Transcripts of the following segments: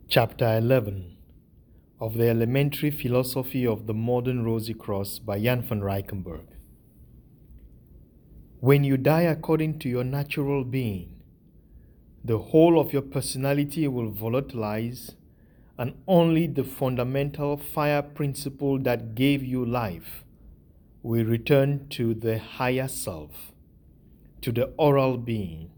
Chapter 11 of the Elementary Philosophy of the Modern Rosy Cross by Jan van Reichenberg. When you die according to your natural being, the whole of your personality will volatilize, and only the fundamental fire principle that gave you life will return to the higher self, to the oral being.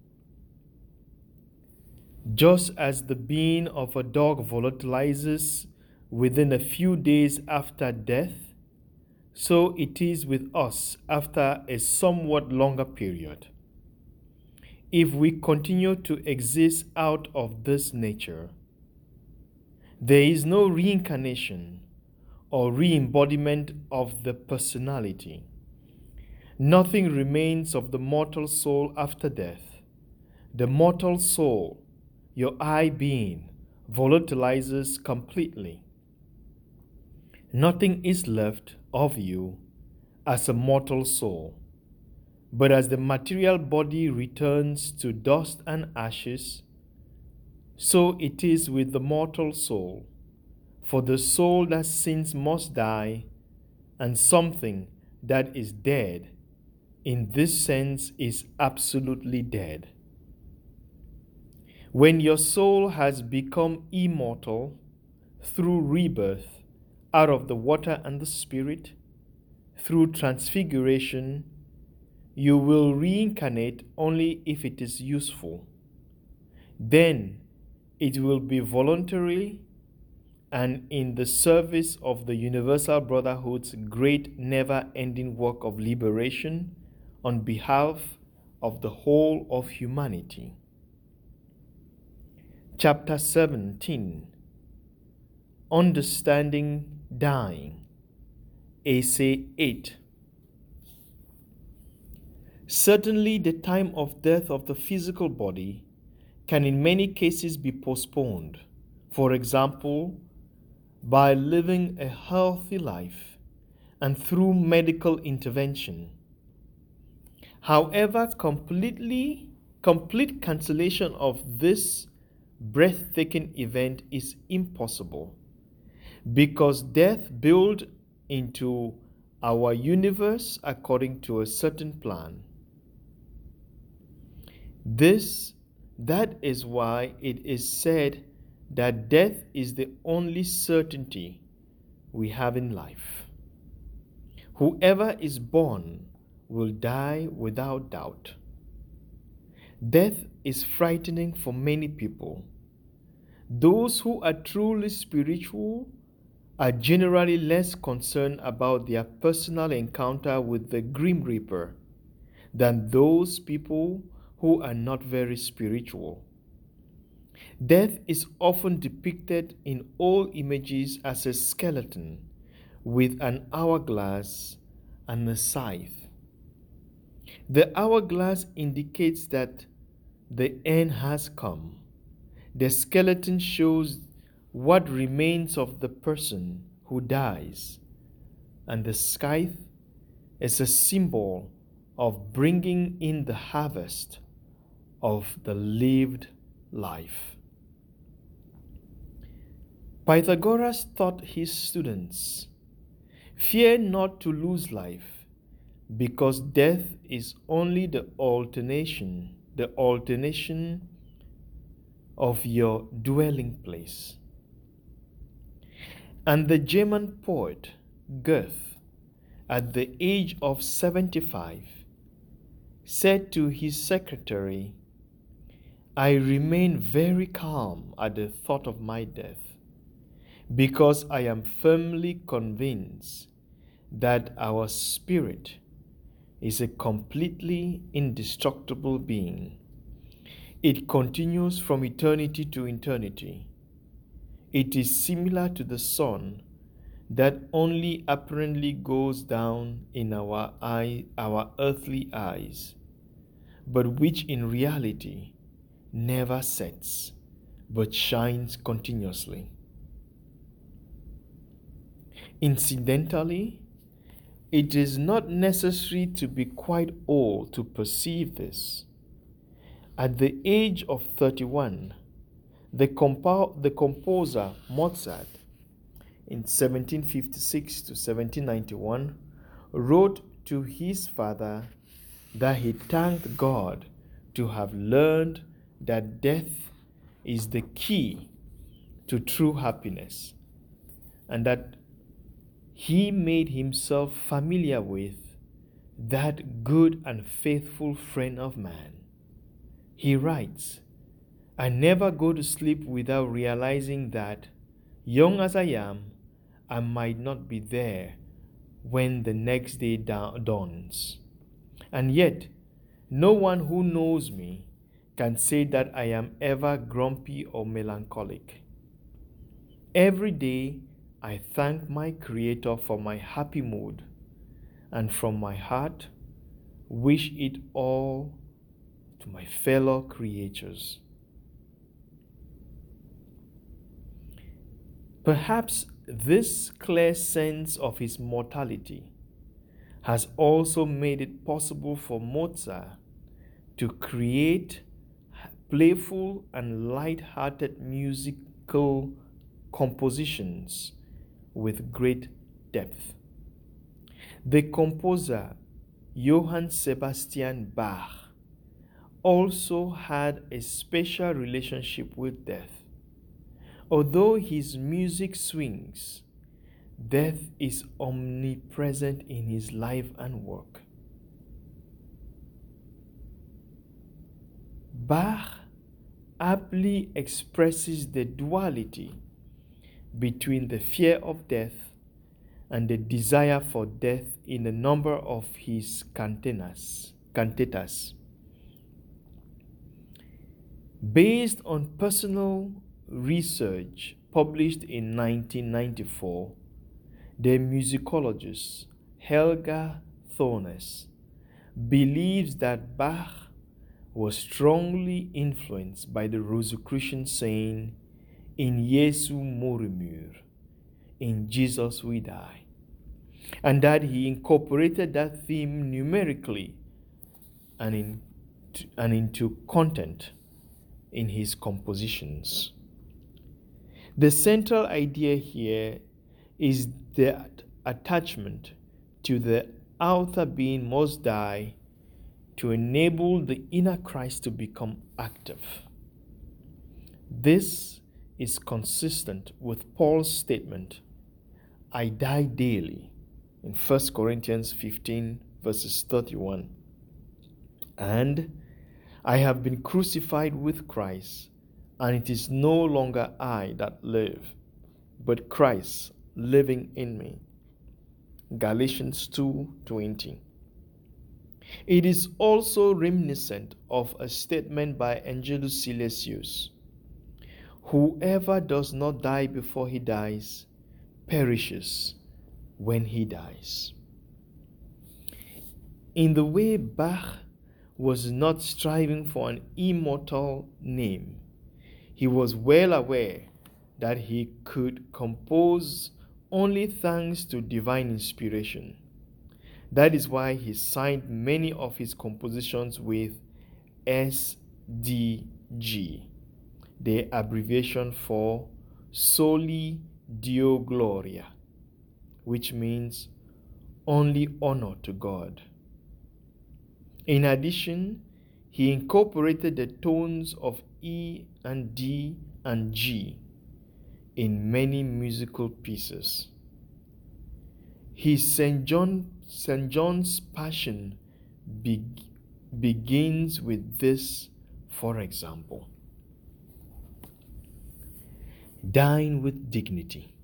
Just as the being of a dog volatilizes within a few days after death, so it is with us after a somewhat longer period. If we continue to exist out of this nature, there is no reincarnation or re-embodiment of the personality. Nothing remains of the mortal soul after death. The mortal soul, your I being, volatilizes completely. Nothing is left of you as a mortal soul, but as the material body returns to dust and ashes, so it is with the mortal soul. For the soul that sins must die, and something that is dead, in this sense, is absolutely dead. When your soul has become immortal through rebirth out of the water and the spirit, through transfiguration, you will reincarnate only if it is useful. Then it will be voluntarily and in the service of the Universal Brotherhood's great never-ending work of liberation on behalf of the whole of humanity. Chapter 17 Understanding Dying, Essay 8. Certainly, the time of death of the physical body can in many cases be postponed, for example, by living a healthy life and through medical intervention. However, complete cancellation of this breathtaking event is impossible, because death built into our universe according to a certain plan. That is why it is said that death is the only certainty we have in life. Whoever is born will die without doubt. Death is frightening for many people. Those who are truly spiritual are generally less concerned about their personal encounter with the Grim Reaper than those people who are not very spiritual. Death is often depicted in old images as a skeleton with an hourglass and a scythe. The hourglass indicates that the end has come. The skeleton shows what remains of the person who dies, and the scythe is a symbol of bringing in the harvest of the lived life. Pythagoras taught his students, "Fear not to lose life, because death is only the alternation of your dwelling place." And the German poet Goethe, at the age of 75, said to his secretary, "I remain very calm at the thought of my death, because I am firmly convinced that our spirit is a completely indestructible being. It continues from eternity to eternity. It is similar to the sun that only apparently goes down in our earthly eyes, but which in reality never sets, but shines continuously." Incidentally, it is not necessary to be quite old to perceive this. At the age of 31, The composer Mozart in 1756 to 1791 wrote to his father that he thanked God to have learned that death is the key to true happiness, and that he made himself familiar with that good and faithful friend of man. He writes, "I never go to sleep without realizing that, young as I am, I might not be there when the next day dawns. And yet, no one who knows me can say that I am ever grumpy or melancholic. Every day, I thank my Creator for my happy mood, and from my heart, wish it all to my fellow creatures." Perhaps this clear sense of his mortality has also made it possible for Mozart to create playful and light-hearted musical compositions with great depth. The composer Johann Sebastian Bach also had a special relationship with death. Although his music swings, death is omnipresent in his life and work. Bach aptly expresses the duality between the fear of death and the desire for death in a number of his cantatas. Based on personal research published in 1994, the musicologist Helga Thornes believes that Bach was strongly influenced by the Rosicrucian saying, "In Jesu morimur," in Jesus we die, and that he incorporated that theme numerically and into content in his compositions. The central idea here is that attachment to the outer being must die to enable the inner Christ to become active. This is consistent with Paul's statement, "I die daily," in 1 Corinthians 15 verses 31. And "I have been crucified with Christ, and it is no longer I that live, but Christ living in me." Galatians 2:20. It is also reminiscent of a statement by Angelus Silesius, "Whoever does not die before he dies perishes when he dies." In the way Bach was not striving for an immortal name, he was well aware that he could compose only thanks to divine inspiration. That is why he signed many of his compositions with SDG, the abbreviation for Soli Deo Gloria, which means only honor to God. In addition, he incorporated the tones of E and D and G in many musical pieces. His St. John's Passion begins with this, for example: "Dying with dignity.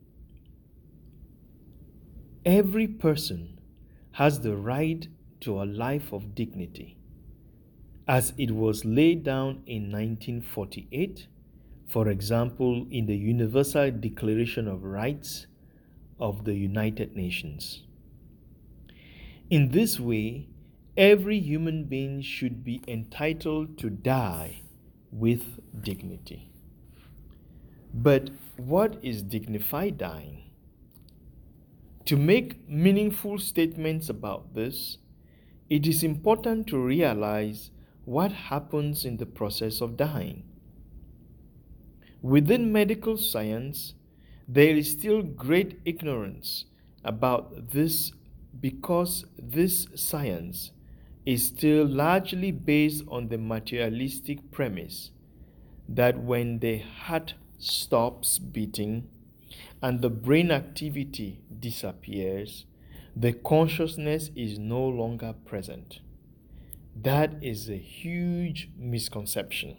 Every person has the right to a life of dignity, as it was laid down in 1948, for example, in the Universal Declaration of Rights of the United Nations. In this way, every human being should be entitled to die with dignity." But what is dignified dying? To make meaningful statements about this, it is important to realize what happens in the process of dying. Within medical science, there is still great ignorance about this because this science is still largely based on the materialistic premise that when the heart stops beating and the brain activity disappears, the consciousness is no longer present. That is a huge misconception.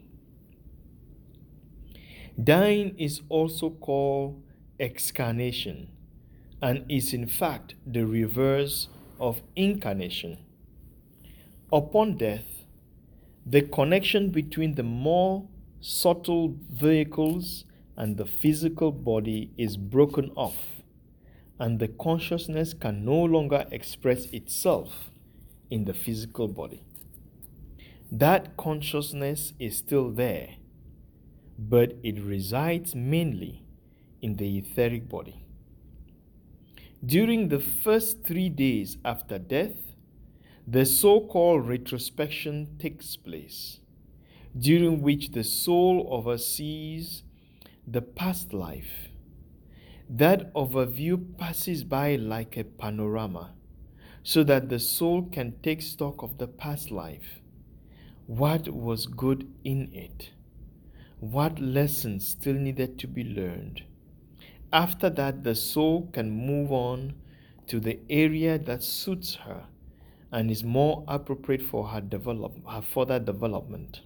Dying is also called excarnation and is in fact the reverse of incarnation. Upon death, the connection between the more subtle vehicles and the physical body is broken off, and the consciousness can no longer express itself in the physical body. That consciousness is still there, but it resides mainly in the etheric body. During the first 3 days after death, the so-called retrospection takes place, during which the soul oversees the past life. That overview passes by like a panorama, so that the soul can take stock of the past life. What was good in it? What lessons still needed to be learned? After that, the soul can move on to the area that suits her and is more appropriate for her further development.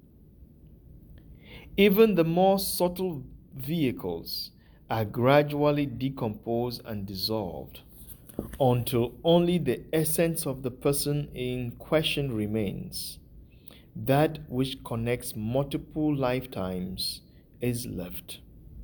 Even the more subtle vehicles are gradually decomposed and dissolved until only the essence of the person in question remains. That which connects multiple lifetimes is left.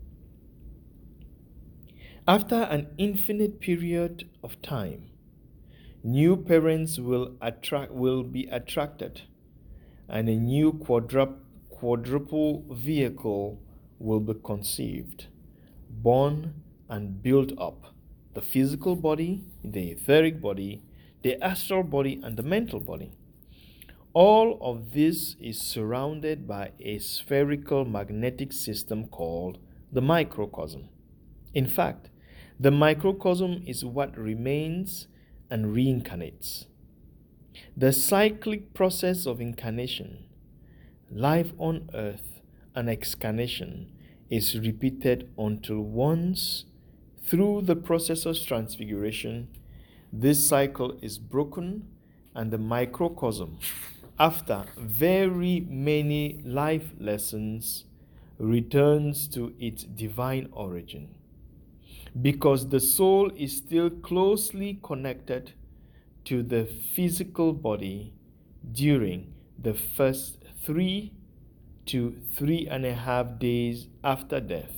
After an infinite period of time, new parents will be attracted, and a new quadruple vehicle will be conceived, born, and built up: the physical body, the etheric body, the astral body, and the mental body. All of this is surrounded by a spherical magnetic system called the microcosm. In fact, the microcosm is what remains and reincarnates. The cyclic process of incarnation, life on earth, and excarnation is repeated until once, through the process of transfiguration, this cycle is broken and the microcosm, after very many life lessons, returns to its divine origin. Because the soul is still closely connected to the physical body during the first 3 to 3.5 days after death.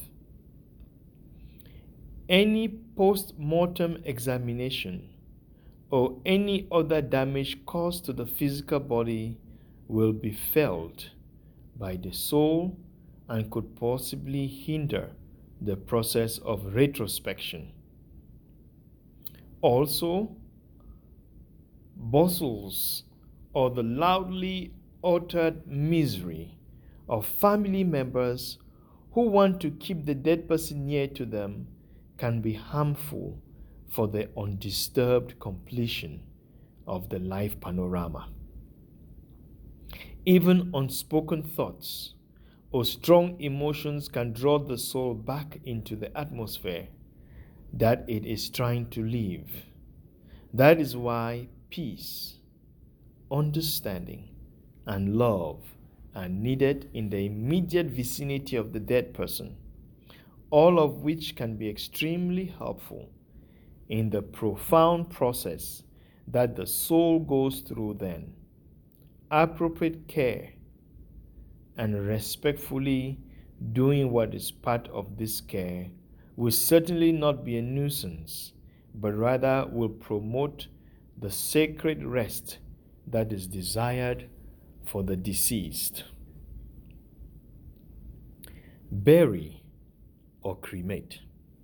Any post-mortem examination or any other damage caused to the physical body will be felt by the soul and could possibly hinder the process of retrospection. Also, bustles or the loudly uttered misery of family members who want to keep the dead person near to them can be harmful for the undisturbed completion of the life panorama. Even unspoken thoughts or strong emotions can draw the soul back into the atmosphere that it is trying to leave. That is why peace, understanding, and love are needed in the immediate vicinity of the dead person, all of which can be extremely helpful in the profound process that the soul goes through then. Appropriate care and respectfully doing what is part of this care will certainly not be a nuisance, but rather will promote the sacred rest that is desired for the deceased. Bury or cremate.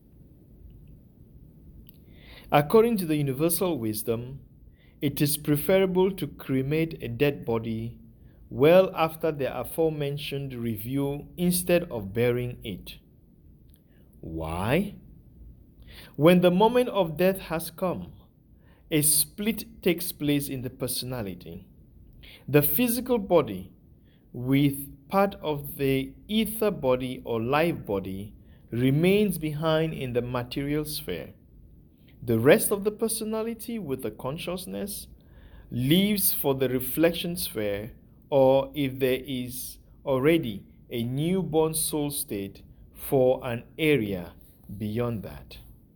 According to the universal wisdom, it is preferable to cremate a dead body well after the aforementioned review instead of burying it. Why? When the moment of death has come, a split takes place in the personality. The physical body, with part of the ether body or life body, remains behind in the material sphere. The rest of the personality, with the consciousness, leaves for the reflection sphere, or if there is already a newborn soul state, for an area beyond that.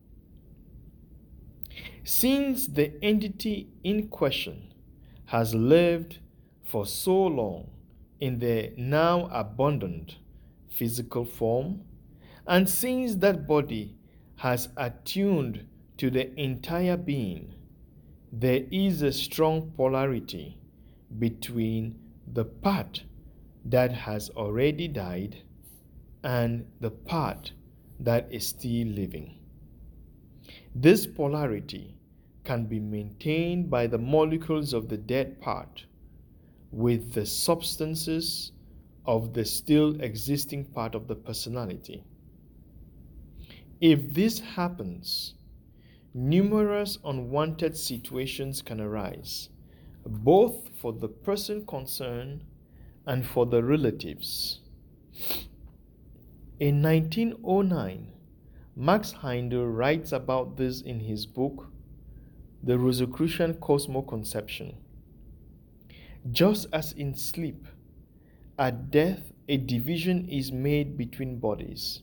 Since the entity in question has lived for so long in the now abundant physical form, and since that body has attuned to the entire being, there is a strong polarity between the part that has already died and the part that is still living. This polarity can be maintained by the molecules of the dead part with the substances of the still existing part of the personality. If this happens, numerous unwanted situations can arise, both for the person concerned and for the relatives. In 1909, Max Heindel writes about this in his book, The Rosicrucian Cosmoconception. Just as in sleep, at death a division is made between bodies.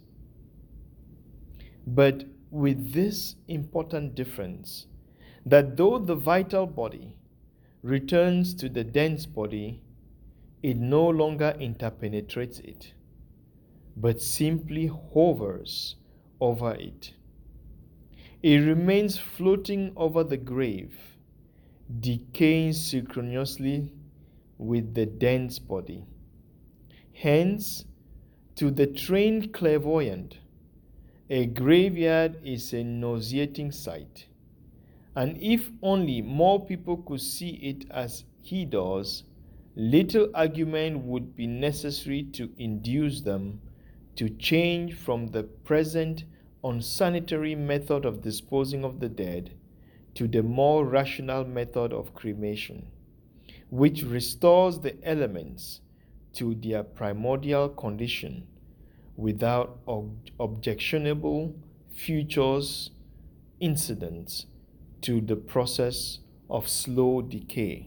But with this important difference, that though the vital body returns to the dense body, it no longer interpenetrates it, but simply hovers over it. It remains floating over the grave, decaying synchronously with the dense body. Hence, to the trained clairvoyant, a graveyard is a nauseating sight, and if only more people could see it as he does, little argument would be necessary to induce them to change from the present unsanitary method of disposing of the dead to the more rational method of cremation, which restores the elements to their primordial condition without objectionable futures incidents to the process of slow decay.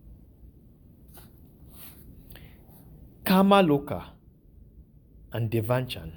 Kama Loka and Devanchan.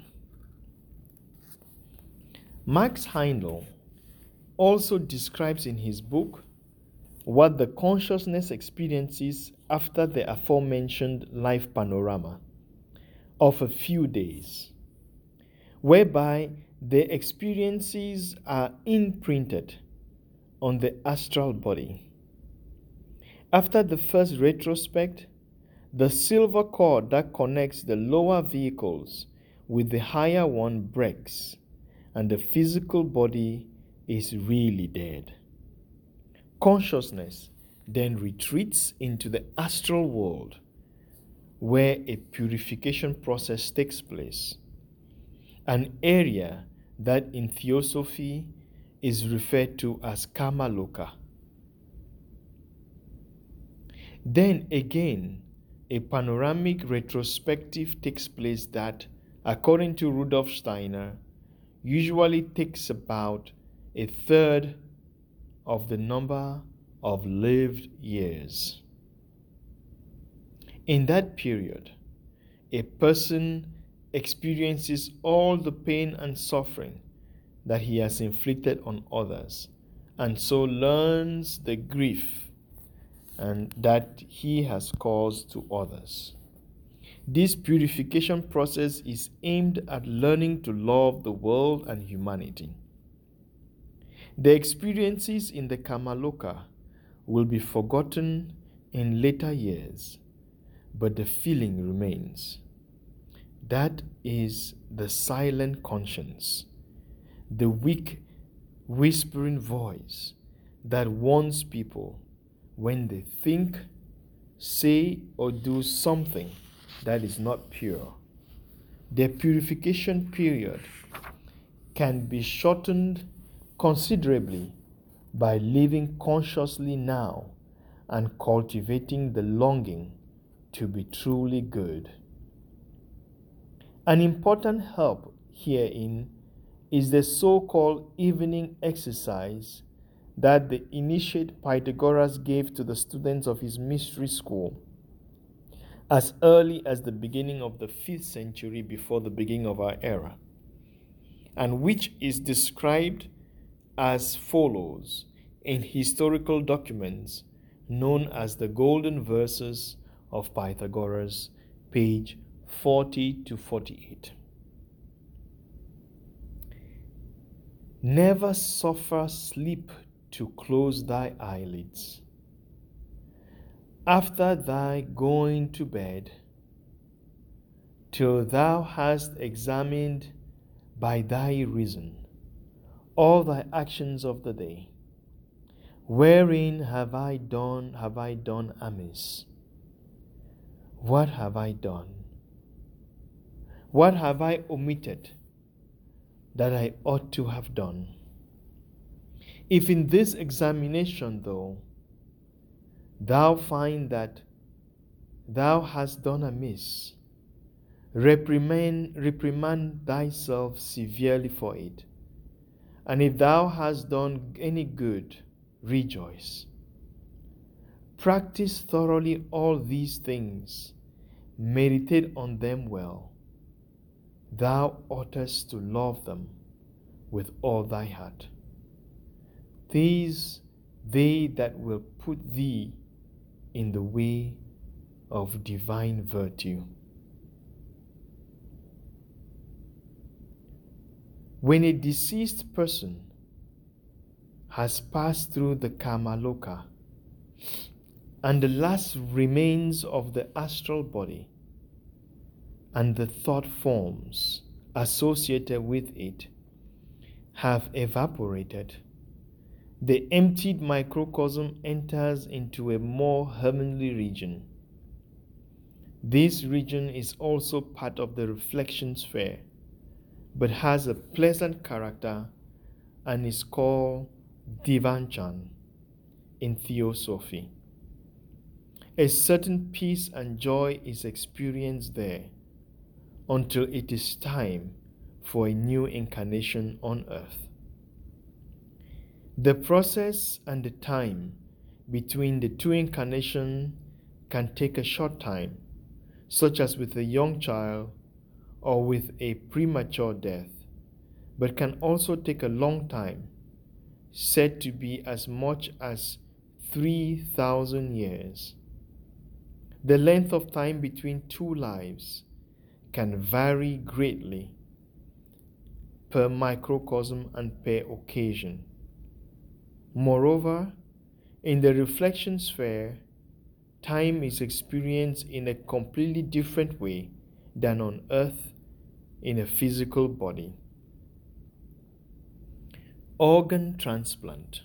Max Heindel also describes in his book what the consciousness experiences after the aforementioned life panorama of a few days, whereby the experiences are imprinted on the astral body. After the first retrospect, the silver cord that connects the lower vehicles with the higher one breaks, and the physical body is really dead. Consciousness then retreats into the astral world, where a purification process takes place, an area that in Theosophy is referred to as Kama Loka. Then again, a panoramic retrospective takes place that, according to Rudolf Steiner, usually takes about a third of the number of lived years. In that period, a person experiences all the pain and suffering that he has inflicted on others, and so learns the grief and that he has caused to others. This purification process is aimed at learning to love the world and humanity. The experiences in the Kamaloka will be forgotten in later years, but the feeling remains. That is the silent conscience, the weak, whispering voice that warns people when they think, say, or do something that is not pure. Their purification period can be shortened considerably by living consciously now and cultivating the longing to be truly good. An important help herein is the so-called evening exercise that the initiate Pythagoras gave to the students of his mystery school as early as the beginning of the 5th century before the beginning of our era, and which is described as follows in historical documents known as the Golden Verses of Pythagoras, page 40 to 48. Never suffer sleep to close thy eyelids. After thy going to bed, till thou hast examined by thy reason all thy actions of the day, wherein have I done amiss? What have I done? What have I omitted that I ought to have done? If in this examination, though, thou find that thou hast done amiss, reprimand thyself severely for it. And if thou hast done any good, rejoice. Practice thoroughly all these things, meditate on them well. Thou oughtest to love them with all thy heart. These they that will put thee in the way of divine virtue. When a deceased person has passed through the Kamaloka and the last remains of the astral body and the thought forms associated with it have evaporated, the emptied microcosm enters into a more heavenly region. This region is also part of the reflection sphere, but has a pleasant character and is called Divanchan in Theosophy. A certain peace and joy is experienced there until it is time for a new incarnation on earth. The process and the time between the two incarnations can take a short time, such as with a young child or with a premature death, but can also take a long time, said to be as much as 3,000 years. The length of time between two lives can vary greatly per microcosm and per occasion. Moreover, in the reflection sphere, time is experienced in a completely different way than on earth in a physical body. Organ transplant.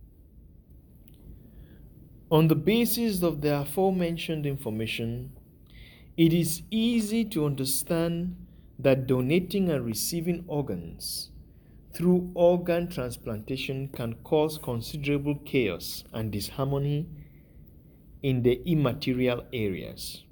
On the basis of the aforementioned information, it is easy to understand that donating and receiving organs through organ transplantation can cause considerable chaos and disharmony in the immaterial areas.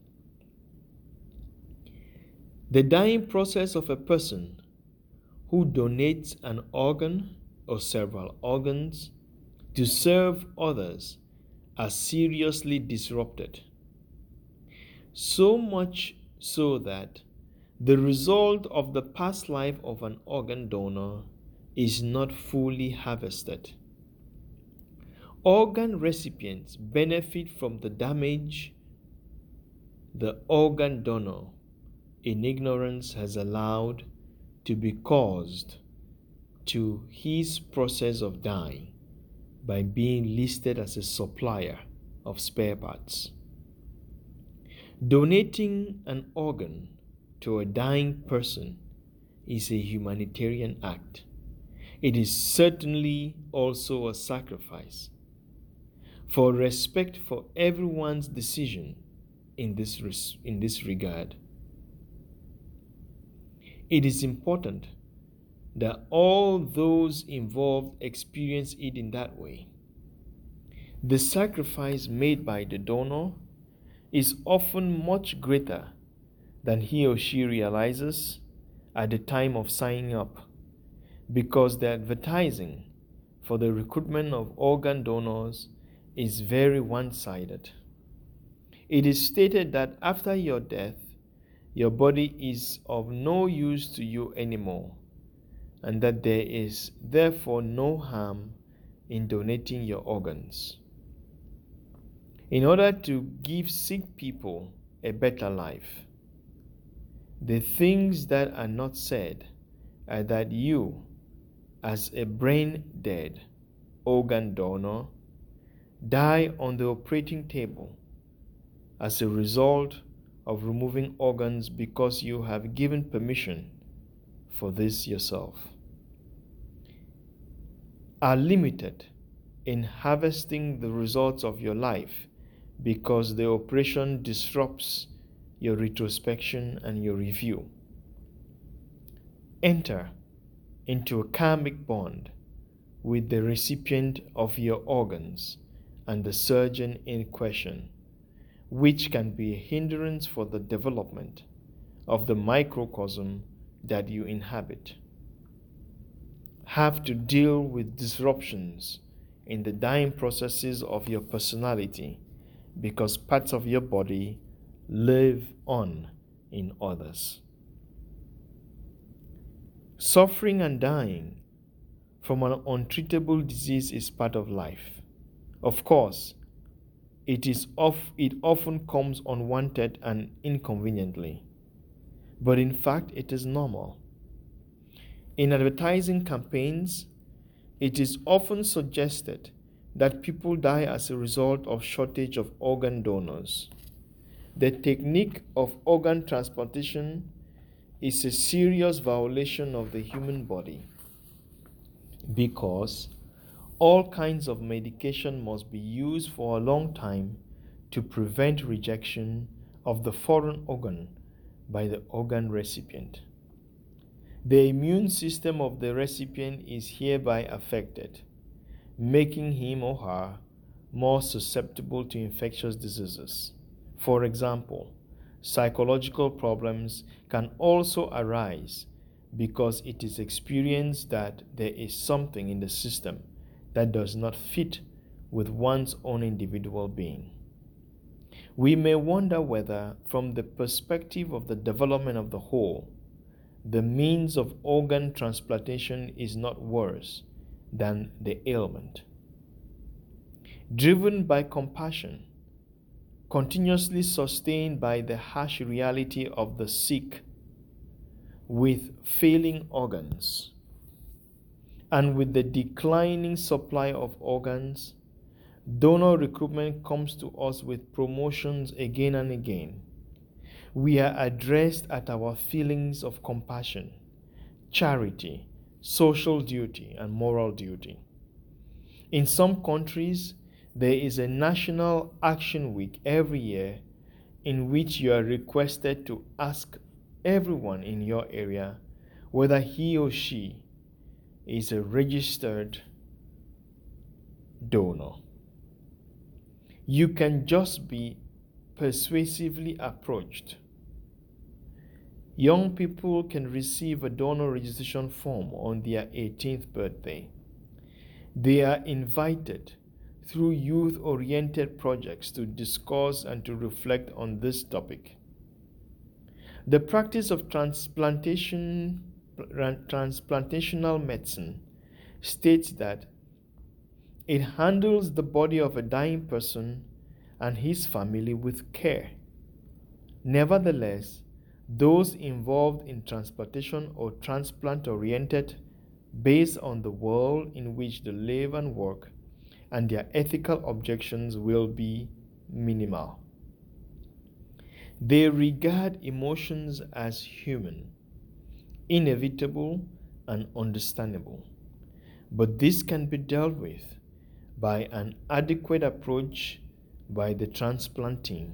The dying process of a person who donates an organ or several organs to serve others are seriously disrupted, so much so that the result of the past life of an organ donor is not fully harvested. Organ recipients benefit from the damage the organ donor in ignorance has allowed to be caused to his process of dying by being listed as a supplier of spare parts. Donating an organ to a dying person is a humanitarian act. It is certainly also a sacrifice. for respect for everyone's decision in this regard. It is important that all those involved experience it in that way. The sacrifice made by the donor is often much greater than he or she realizes at the time of signing up, because the advertising for the recruitment of organ donors is very one-sided. It is stated that after your death, your body is of no use to you anymore, and that there is therefore no harm in donating your organs. In order to give sick people a better life, the things that are not said are that you, as a brain-dead organ donor, die on the operating table as a result of removing organs because you have given permission for this yourself, are limited in harvesting the results of your life because the operation disrupts your retrospection and your review. Enter into a karmic bond with the recipient of your organs and the surgeon in question, which can be a hindrance for the development of the microcosm that you inhabit. Have to deal with disruptions in the dying processes of your personality because parts of your body live on in others. Suffering and dying from an untreatable disease is part of life. Of course, it often comes unwanted and inconveniently, but in fact it is normal. In advertising campaigns, it is often suggested that people die as a result of shortage of organ donors. The technique of organ transplantation is a serious violation of the human body because all kinds of medication must be used for a long time to prevent rejection of the foreign organ by the organ recipient. The immune system of the recipient is hereby affected, making him or her more susceptible to infectious diseases. For example, psychological problems can also arise because it is experienced that there is something in the system that does not fit with one's own individual being. We may wonder whether, from the perspective of the development of the whole, the means of organ transplantation is not worse than the ailment. Driven by compassion, continuously sustained by the harsh reality of the sick with failing organs, and with the declining supply of organs, donor recruitment comes to us with promotions again and again. We are addressed at our feelings of compassion, charity, social duty, and moral duty. In some countries, there is a national action week every year in which you are requested to ask everyone in your area whether he or she is a registered donor. You can just be persuasively approached. Young people can receive a donor registration form on their 18th birthday. They are invited through youth-oriented projects to discuss and to reflect on this topic. The practice of transplantational medicine states that it handles the body of a dying person and his family with care. Nevertheless, those involved in transplantation or transplant-oriented, based on the world in which they live and work, and their ethical objections will be minimal. They regard emotions as human, inevitable, and understandable, but this can be dealt with by an adequate approach by the transplant team.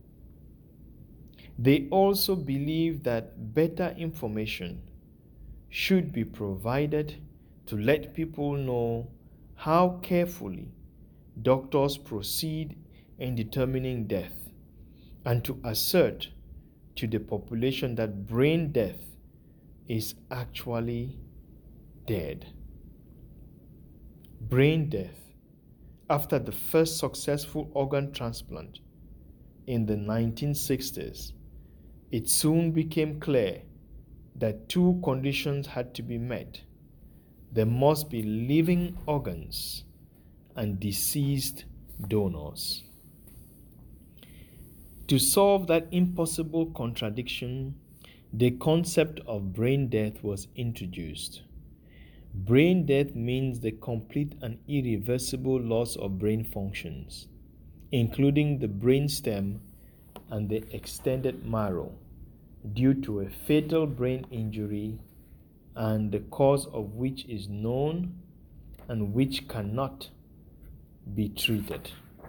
They also believe that better information should be provided to let people know how carefully doctors proceed in determining death, and to assert to the population that brain death is actually dead. Brain death after the first successful organ transplant in the 1960s, it soon became clear that two conditions had to be met. There must be living organs and deceased donors. To solve that impossible contradiction, the concept of brain death was introduced. Brain death means the complete and irreversible loss of brain functions, including the brainstem and the extended marrow, due to a fatal brain injury, and the cause of which is known and which cannot be treated.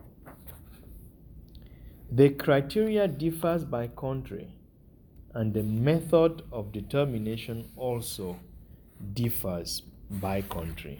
The criteria differs by country, and the method of determination also differs by country.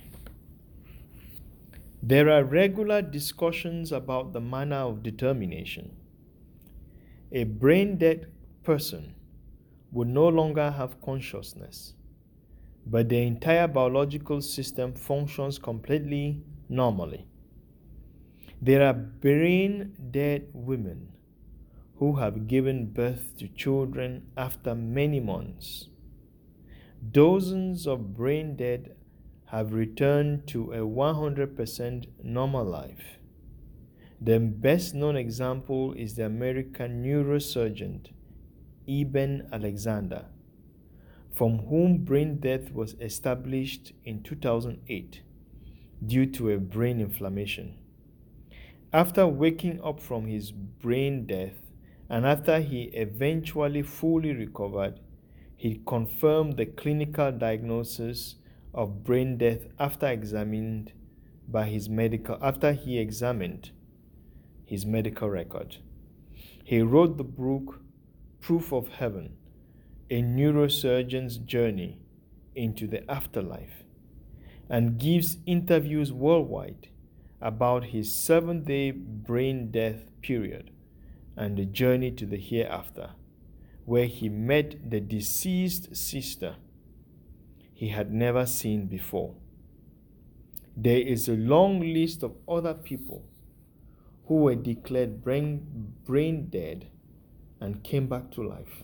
There are regular discussions about the manner of determination. A brain-dead person would no longer have consciousness, but the entire biological system functions completely normally. There are brain-dead women who have given birth to children after many months. Dozens of brain-dead have returned to a 100% normal life. The best-known example is the American neurosurgeon Eben Alexander, from whom brain death was established in 2008 due to a brain inflammation. After waking up from his brain death and after he eventually fully recovered, he confirmed the clinical diagnosis of brain death after he examined his medical record. He wrote the book Proof of Heaven, a neurosurgeon's journey into the afterlife, and gives interviews worldwide about his 7-day brain death period and the journey to the hereafter, where he met the deceased sister he had never seen before. There is a long list of other people who were declared brain dead and came back to life.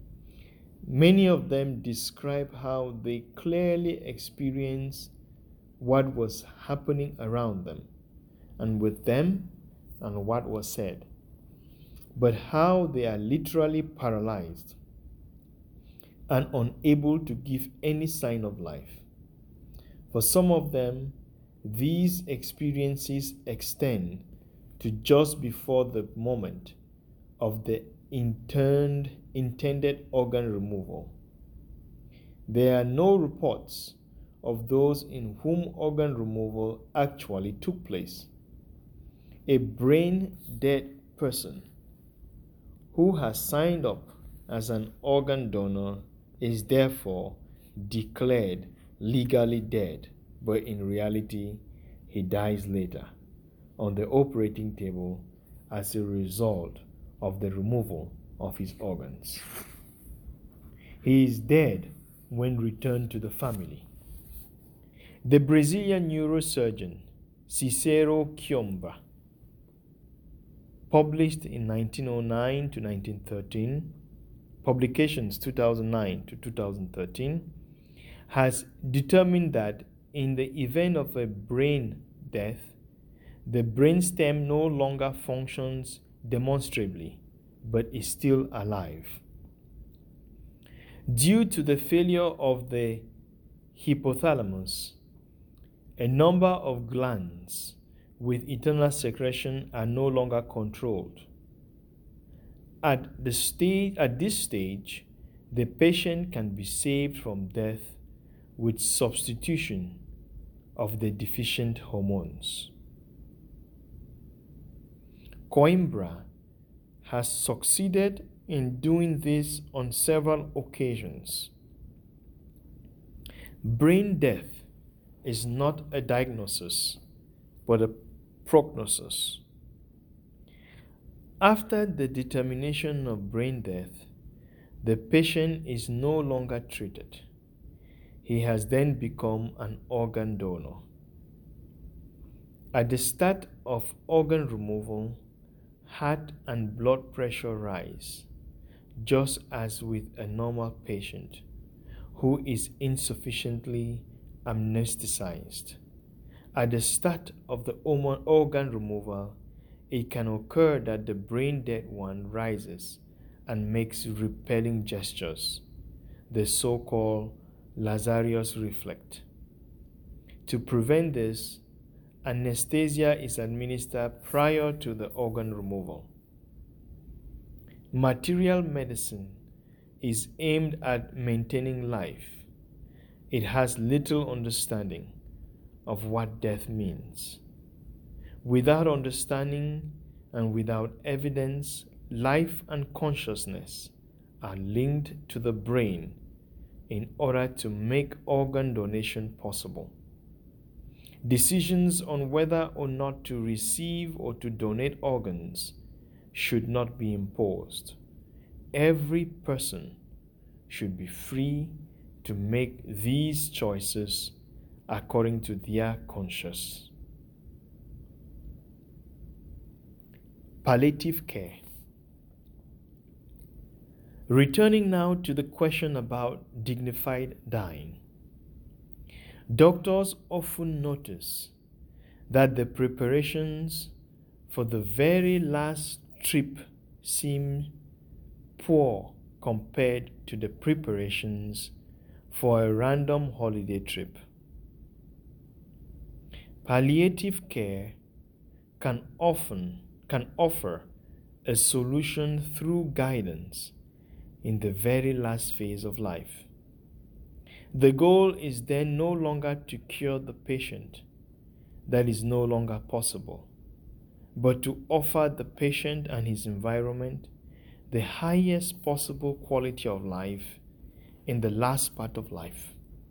Many of them describe how they clearly experienced what was happening around them and with them and what was said, but how they are literally paralyzed and unable to give any sign of life. For some of them, these experiences extend to just before the moment of the intended organ removal. There are no reports of those in whom organ removal actually took place. A brain-dead person who has signed up as an organ donor is therefore declared legally dead, but in reality, he dies later on the operating table as a result of the removal of his organs. He is dead when returned to the family. The Brazilian neurosurgeon Cicero Chiomba, published in 1909 to 1913, publications 2009 to 2013, has determined that in the event of a brain death, the brainstem no longer functions demonstrably, but is still alive. Due to the failure of the hypothalamus, a number of glands with internal secretion are no longer controlled. At this stage, the patient can be saved from death with substitution of the deficient hormones. Coimbra has succeeded in doing this on several occasions. Brain death is not a diagnosis, but a prognosis. After the determination of brain death, the patient is no longer treated. He has then become an organ donor. At the start of organ removal, heart and blood pressure rise, just as with a normal patient who is insufficiently anesthetized. At the start of the organ removal, it can occur that the brain dead one rises and makes repelling gestures, the so-called Lazarus reflex. To prevent this, anesthesia is administered prior to the organ removal. Material medicine is aimed at maintaining life. It has little understanding of what death means. Without understanding and without evidence, life and consciousness are linked to the brain in order to make organ donation possible. Decisions on whether or not to receive or to donate organs should not be imposed. Every person should be free to make these choices according to their conscience. Palliative care. Returning now to the question about dignified dying. Doctors often notice that the preparations for the very last trip seem poor compared to the preparations for a random holiday trip. Palliative care can offer a solution through guidance in the very last phase of life. The goal is then no longer to cure the patient. That is no longer possible, but to offer the patient and his environment the highest possible quality of life in the last part of life.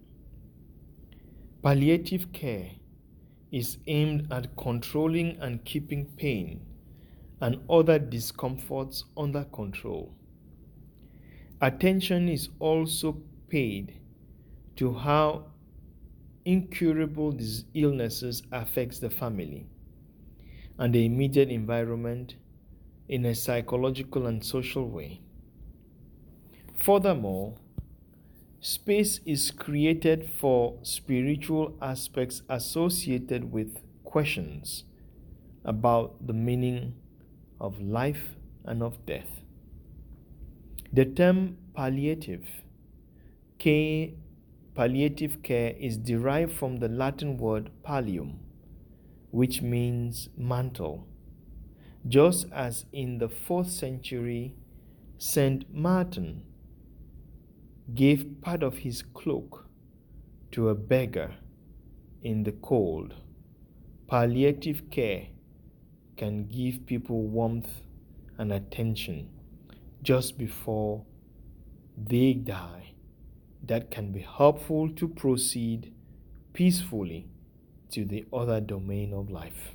Palliative care is aimed at controlling and keeping pain and other discomforts under control. Attention is also paid to how incurable these illnesses affects the family and the immediate environment in a psychological and social way. Furthermore, space is created for spiritual aspects associated with questions about the meaning of life and of death. The term palliative care is derived from the Latin word pallium, which means mantle. Just as in the 4th century, Saint Martin gave part of his cloak to a beggar in the cold, palliative care can give people warmth and attention just before they die that can be helpful to proceed peacefully to the other domain of life.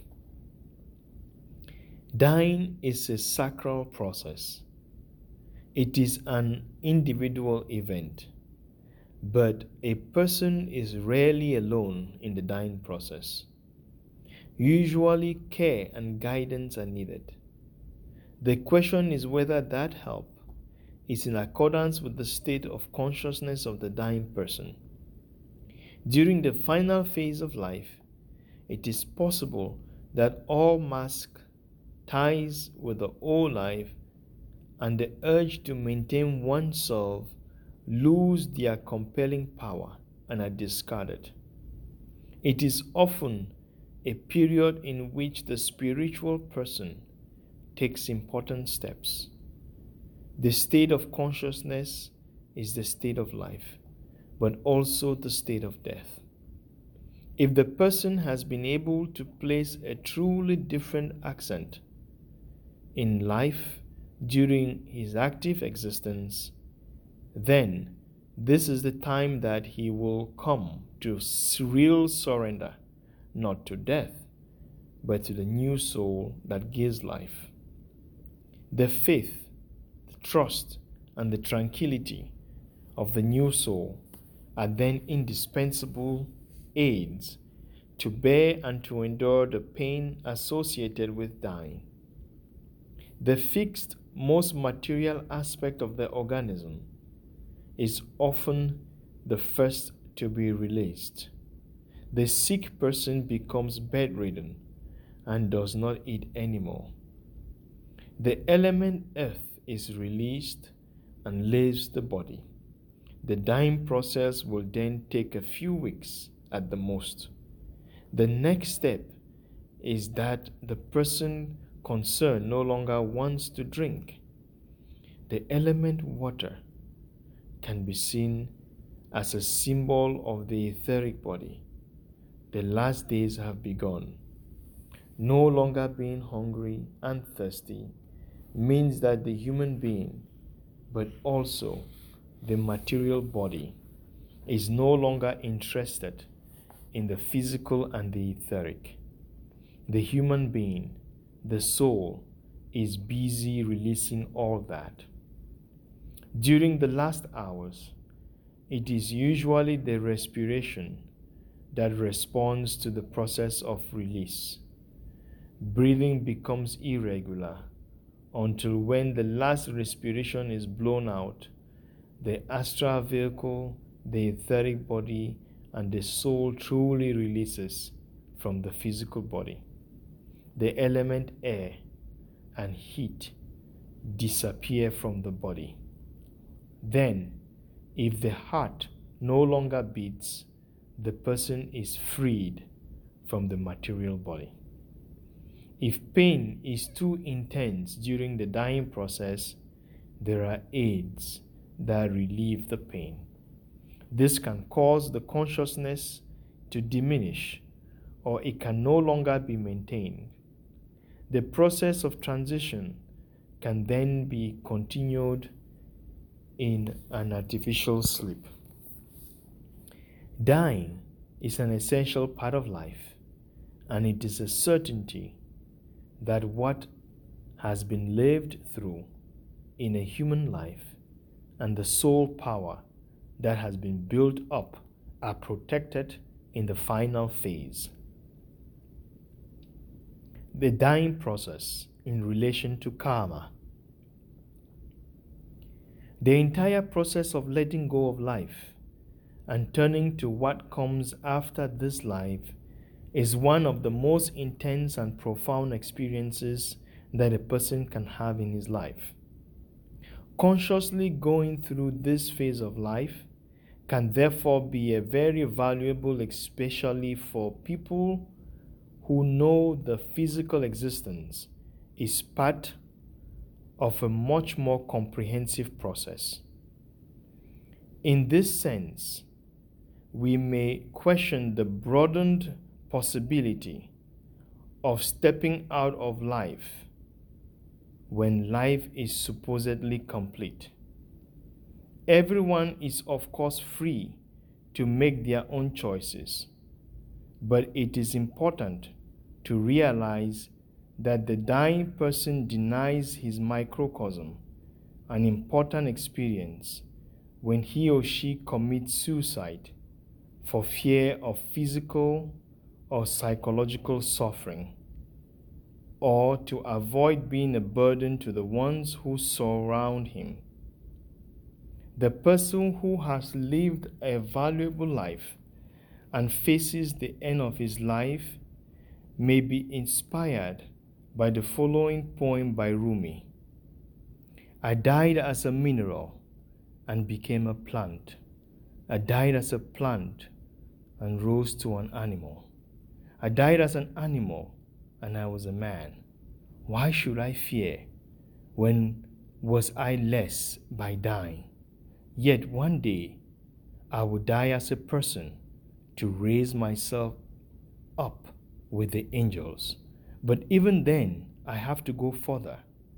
Dying is a sacral process. It is an individual event, but a person is rarely alone in the dying process. Usually, care and guidance are needed. The question is whether that help is in accordance with the state of consciousness of the dying person. During the final phase of life, it is possible that all mask ties with the old life and the urge to maintain oneself lose their compelling power and are discarded. It is often a period in which the spiritual person takes important steps. The state of consciousness is the state of life, but also the state of death. If the person has been able to place a truly different accent in life during his active existence, then this is the time that he will come to real surrender, not to death, but to the new soul that gives life. The faith, the trust, and the tranquility of the new soul are then indispensable aids to bear and to endure the pain associated with dying. The fixed, most material aspect of the organism is often the first to be released. The sick person becomes bedridden and does not eat anymore. The element earth is released and leaves the body. The dying process will then take a few weeks at the most. The next step is that the person concerned no longer wants to drink. The element water can be seen as a symbol of the etheric body. The last days have begun. No longer being hungry and thirsty means that the human being, but also the material body, is no longer interested in the physical and the etheric. The human being, the soul, is busy releasing all that. During the last hours, it is usually the respiration that responds to the process of release. Breathing becomes irregular until when the last respiration is blown out, the astral vehicle, the etheric body, and the soul truly releases from the physical body. The element air and heat disappear from the body. Then, if the heart no longer beats, the person is freed from the material body. If pain is too intense during the dying process, there are aids that relieve the pain. This can cause the consciousness to diminish, or it can no longer be maintained. The process of transition can then be continued in an artificial sleep. Dying is an essential part of life, and it is a certainty that what has been lived through in a human life and the soul power that has been built up are protected in the final phase. The dying process in relation to karma. The entire process of letting go of life and turning to what comes after this life is one of the most intense and profound experiences that a person can have in his life. Consciously going through this phase of life can therefore be a very valuable, especially for people who know the physical existence is part of a much more comprehensive process. In this sense, we may question the broadened possibility of stepping out of life when life is supposedly complete. Everyone is, of course, free to make their own choices, but it is important to realize that the dying person denies his microcosm an important experience when he or she commits suicide for fear of physical or psychological suffering, or to avoid being a burden to the ones who surround him. The person who has lived a valuable life and faces the end of his life may be inspired by the following poem by Rumi. I died as a mineral and became a plant. I died as a plant and rose to an animal. I died as an animal and I was a man. Why should I fear? When was I less by dying? Yet one day I will die as a person to raise myself up with the angels. But even then, I have to go further.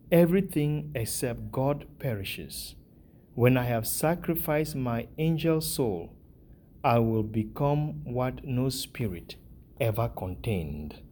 Everything except God perishes. When I have sacrificed my angel soul, I will become what no spirit ever contained.